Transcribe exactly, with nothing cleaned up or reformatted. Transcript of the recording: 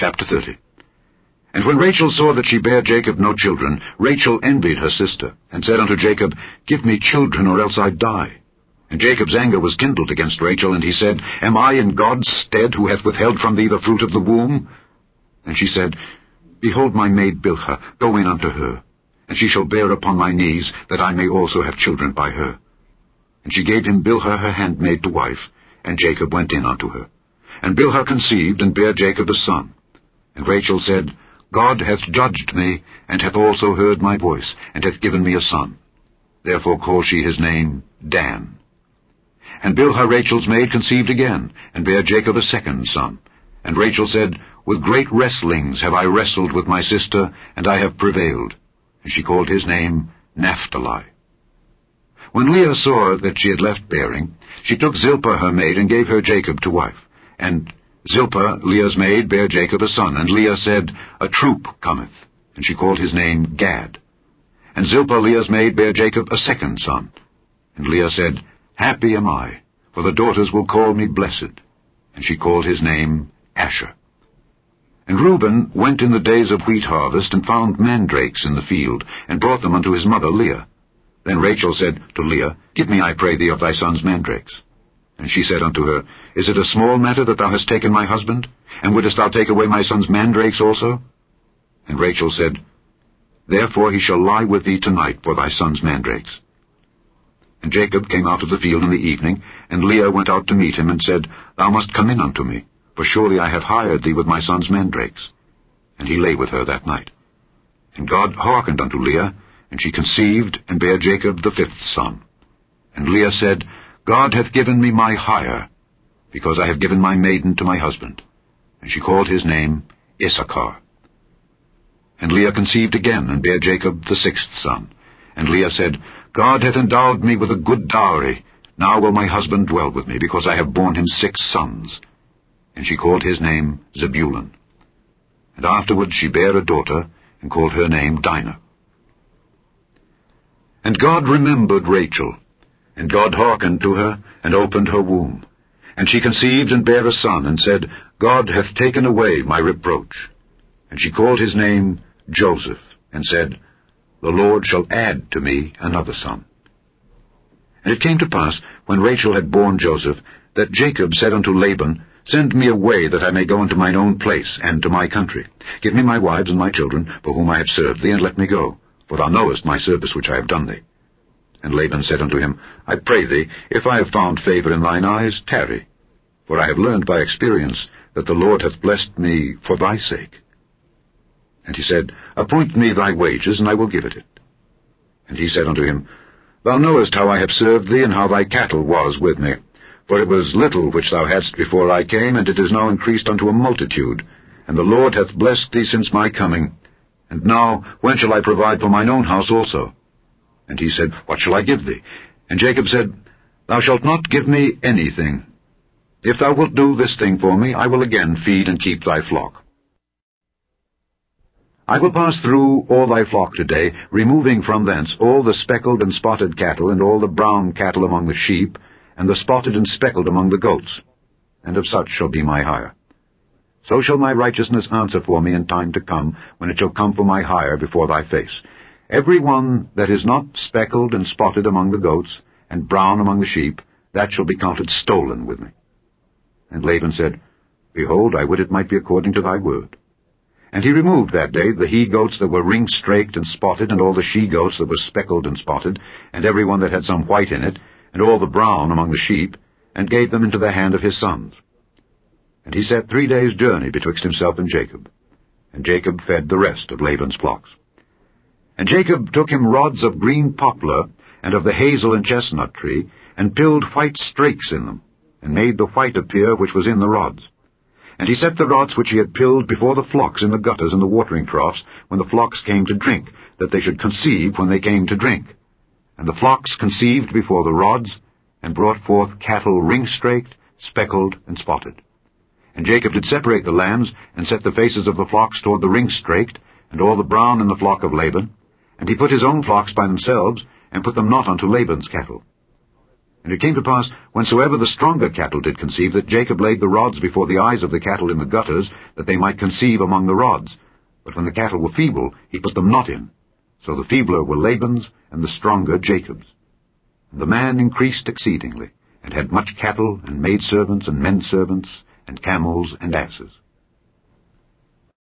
Chapter thirty. And when Rachel saw that she bare Jacob no children, Rachel envied her sister, and said unto Jacob, Give me children, or else I die. And Jacob's anger was kindled against Rachel, and he said, Am I in God's stead, who hath withheld from thee the fruit of the womb? And she said, Behold my maid Bilhah, go in unto her, and she shall bear upon my knees, that I may also have children by her. And she gave him Bilhah her handmaid to wife, and Jacob went in unto her. And Bilhah conceived, and bare Jacob a son. And Rachel said, God hath judged me, and hath also heard my voice, and hath given me a son. Therefore called she his name Dan. And Bilhah Rachel's maid conceived again, and bare Jacob a second son. And Rachel said, With great wrestlings have I wrestled with my sister, and I have prevailed. And she called his name Naphtali. When Leah saw that she had left bearing, she took Zilpah her maid, and gave her Jacob to wife. And Zilpah, Leah's maid, bare Jacob a son. And Leah said, A troop cometh. And she called his name Gad. And Zilpah, Leah's maid, bare Jacob a second son. And Leah said, Happy am I, for the daughters will call me blessed. And she called his name Asher. And Reuben went in the days of wheat harvest, and found mandrakes in the field, and brought them unto his mother Leah. Then Rachel said to Leah, Give me, I pray thee, of thy son's mandrakes. And she said unto her, Is it a small matter that thou hast taken my husband? And wouldest thou take away my son's mandrakes also? And Rachel said, Therefore he shall lie with thee tonight for thy son's mandrakes. And Jacob came out of the field in the evening, and Leah went out to meet him, and said, Thou must come in unto me, for surely I have hired thee with my son's mandrakes. And he lay with her that night. And God hearkened unto Leah, and she conceived, and bare Jacob the fifth son. And Leah said, God hath given me my hire, because I have given my maiden to my husband. And she called his name Issachar. And Leah conceived again, and bare Jacob the sixth son. And Leah said, God hath endowed me with a good dowry. Now will my husband dwell with me, because I have borne him six sons. And she called his name Zebulun. And afterward she bare a daughter, and called her name Dinah. And God remembered Rachel, and God hearkened to her, and opened her womb. And she conceived, and bare a son, and said, God hath taken away my reproach. And she called his name Joseph, and said, The Lord shall add to me another son. And it came to pass, when Rachel had borne Joseph, that Jacob said unto Laban, Send me away, that I may go unto mine own place, and to my country. Give me my wives and my children, for whom I have served thee, and let me go. For thou knowest my service which I have done thee. And Laban said unto him, I pray thee, if I have found favor in thine eyes, tarry. For I have learned by experience that the Lord hath blessed me for thy sake. And he said, Appoint me thy wages, and I will give it it. And he said unto him, Thou knowest how I have served thee, and how thy cattle was with me. For it was little which thou hadst before I came, and it is now increased unto a multitude. And the Lord hath blessed thee since my coming. And now, when shall I provide for mine own house also? And he said, What shall I give thee? And Jacob said, Thou shalt not give me anything. If thou wilt do this thing for me, I will again feed and keep thy flock. I will pass through all thy flock today, removing from thence all the speckled and spotted cattle, and all the brown cattle among the sheep, and the spotted and speckled among the goats. And of such shall be my hire. So shall my righteousness answer for me in time to come, when it shall come for my hire before thy face. Every one that is not speckled and spotted among the goats, and brown among the sheep, that shall be counted stolen with me. And Laban said, Behold, I would it might be according to thy word. And he removed that day the he-goats that were ring-straked and spotted, and all the she-goats that were speckled and spotted, and every one that had some white in it, and all the brown among the sheep, and gave them into the hand of his sons. And he set three days' journey betwixt himself and Jacob. And Jacob fed the rest of Laban's flocks. And Jacob took him rods of green poplar, and of the hazel and chestnut tree, and pilled white strakes in them, and made the white appear which was in the rods. And he set the rods which he had pilled before the flocks in the gutters and the watering troughs, when the flocks came to drink, that they should conceive when they came to drink. And the flocks conceived before the rods, and brought forth cattle ring-straked, speckled, and spotted. And Jacob did separate the lambs, and set the faces of the flocks toward the ring-straked, and all the brown in the flock of Laban. And he put his own flocks by themselves, and put them not unto Laban's cattle. And it came to pass, whensoever the stronger cattle did conceive, that Jacob laid the rods before the eyes of the cattle in the gutters, that they might conceive among the rods. But when the cattle were feeble, he put them not in. So the feebler were Laban's, and the stronger Jacob's. And the man increased exceedingly, and had much cattle, and maidservants, and menservants, and camels, and asses.